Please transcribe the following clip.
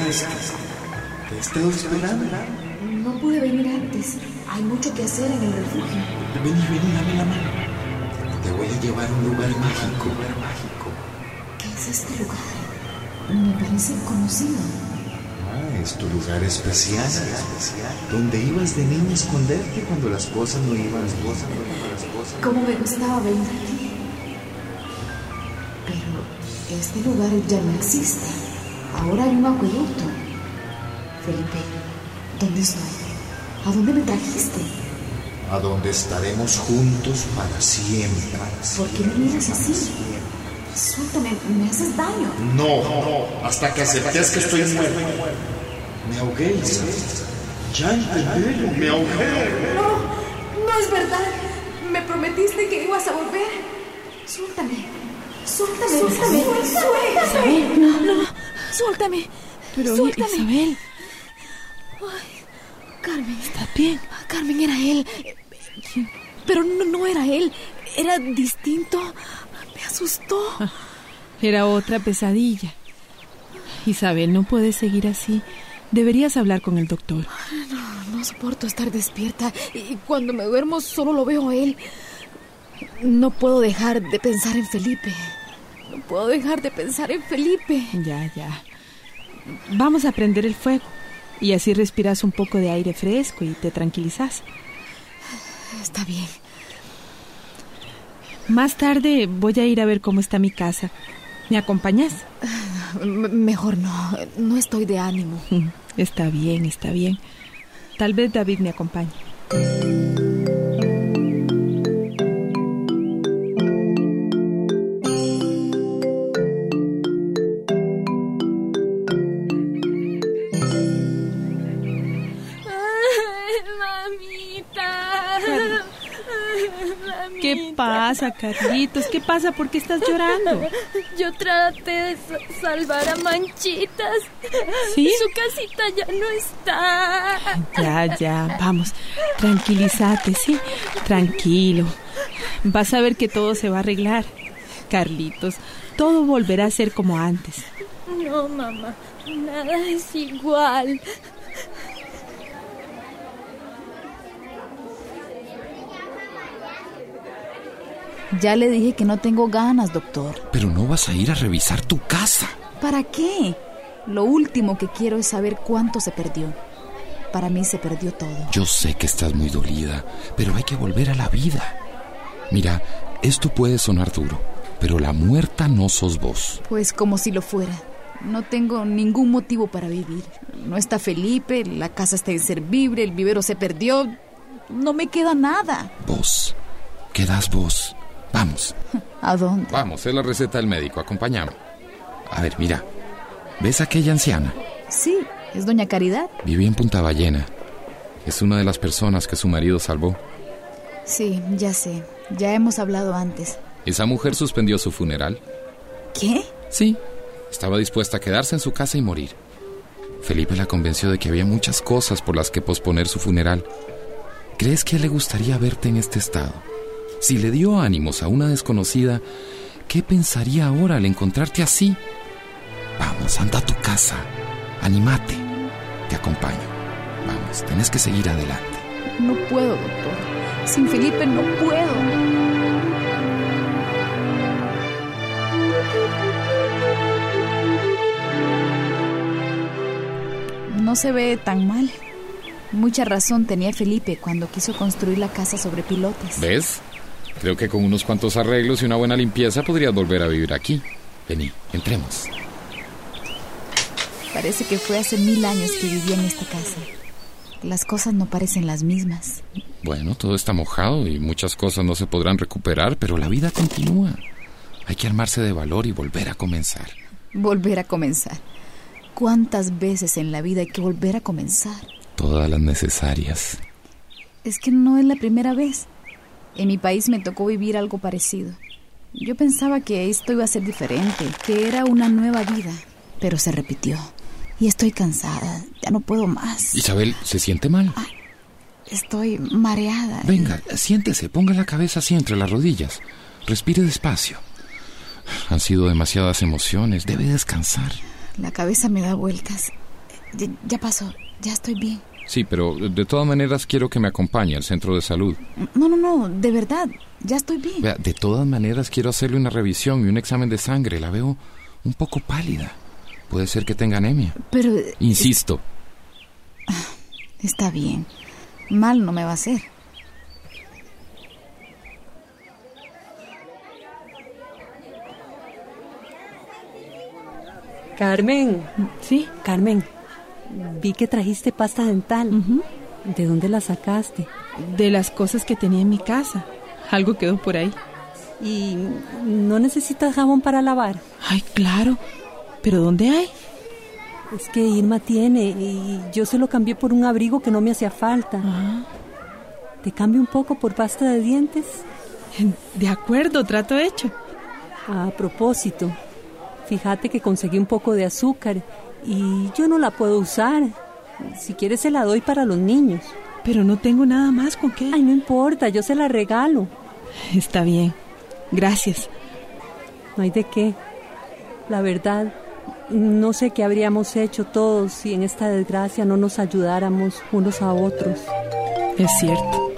llegaste. Te he estado esperando. No pude venir antes. Hay mucho que hacer en el refugio. Vení, dame la mano. Te voy a llevar a un lugar mágico. ¿Qué es este lugar? Me parece conocido. Es tu lugar especial, donde ibas de niño a esconderte cuando las cosas no iban. ¿Cómo me gustaba venir aquí? Pero este lugar ya no existe. Ahora hay un acueducto. Felipe, ¿dónde estoy? ¿A dónde me trajiste? A donde estaremos juntos para siempre. ¿Por qué me miras así? Suéltame, me haces daño. No, hasta que aceptes que estoy muerto. Me ahogué, Isabel. Ya entendí, me ahogué. No es verdad. Me prometiste que ibas a volver. Suéltame. Isabel, no, suéltame. Pero suéltame. Isabel. Ay, Carmen. ¿Estás bien? Carmen, era él. Pero no era él. Era distinto. Me asustó. Era otra pesadilla. Isabel, no puedes seguir así. Deberías hablar con el doctor. No soporto estar despierta. Y cuando me duermo solo lo veo a él. No puedo dejar de pensar en Felipe. Ya. Vamos a prender el fuego. Y así respiras un poco de aire fresco y te tranquilizas. Está bien. Más tarde voy a ir a ver cómo está mi casa. ¿Me acompañas? Mejor no. No estoy de ánimo. Está bien. Tal vez David me acompañe. ¿Qué pasa, Carlitos? ¿Qué pasa? ¿Por qué estás llorando? Yo traté de salvar a Manchitas. ¿Sí? Su casita ya no está. Ya. Vamos, tranquilízate, ¿sí? Tranquilo. Vas a ver que todo se va a arreglar. Carlitos, todo volverá a ser como antes. No, mamá. Nada es igual. Ya le dije que no tengo ganas, doctor. Pero no vas a ir a revisar tu casa. ¿Para qué? Lo último que quiero es saber cuánto se perdió. Para mí se perdió todo. Yo sé que estás muy dolida, pero hay que volver a la vida. Mira, esto puede sonar duro, pero la muerta no sos vos. Pues como si lo fuera. No tengo ningún motivo para vivir. No está Felipe, la casa está inservible, el vivero se perdió. No me queda nada. Vos. Quedás vos. Vamos. ¿A dónde? Vamos, es la receta del médico, acompáñame. A ver, mira. ¿Ves a aquella anciana? Sí, es doña Caridad. Vive en Punta Ballena. Es una de las personas que su marido salvó. Sí, ya sé. Ya hemos hablado antes. Esa mujer suspendió su funeral. ¿Qué? Sí, estaba dispuesta a quedarse en su casa y morir. Felipe la convenció de que había muchas cosas por las que posponer su funeral. ¿Crees que le gustaría verte en este estado? Si le dio ánimos a una desconocida, ¿qué pensaría ahora al encontrarte así? Vamos, anda a tu casa. Anímate. Te acompaño. Vamos, tenés que seguir adelante. No puedo, doctor. Sin Felipe no puedo. No se ve tan mal. Mucha razón tenía Felipe cuando quiso construir la casa sobre pilotes. ¿Ves? Creo que con unos cuantos arreglos y una buena limpieza podrías volver a vivir aquí. Vení, entremos. Parece que fue hace 1000 años que vivía en esta casa. Las cosas no parecen las mismas. Bueno, todo está mojado y muchas cosas no se podrán recuperar, pero la vida continúa. Hay que armarse de valor y volver a comenzar. Volver a comenzar. ¿Cuántas veces en la vida hay que volver a comenzar? Todas las necesarias. Es que no es la primera vez. En mi país me tocó vivir algo parecido. Yo pensaba que esto iba a ser diferente, que era una nueva vida, pero se repitió. Y estoy cansada, ya no puedo más. Isabel, ¿se siente mal? Ay, estoy mareada. Venga, siéntese, ponga la cabeza así entre las rodillas. Respire despacio. Han sido demasiadas emociones, debe descansar. La cabeza me da vueltas. Ya pasó, ya estoy bien. Sí, pero de todas maneras quiero que me acompañe al centro de salud. No, de verdad, ya estoy bien. Vea, de todas maneras quiero hacerle una revisión y un examen de sangre. La veo un poco pálida. Puede ser que tenga anemia. Pero... Insisto. Está bien. Mal no me va a hacer. Carmen. Sí. Carmen, vi que trajiste pasta dental. Uh-huh. ¿De dónde la sacaste? De las cosas que tenía en mi casa. Algo quedó por ahí. ¿Y no necesitas jabón para lavar? Ay, claro. ¿Pero dónde hay? Es que Irma tiene y yo se lo cambié por un abrigo que no me hacía falta. Ah. ¿Te cambio un poco por pasta de dientes? De acuerdo, trato hecho. A propósito, fíjate que conseguí un poco de azúcar y yo no la puedo usar. Si quieres se la doy para los niños. Pero no tengo nada más con qué. Ay, no importa, yo se la regalo. Está bien, gracias. No hay de qué. La verdad, no sé qué habríamos hecho todos si en esta desgracia no nos ayudáramos unos a otros. Es cierto.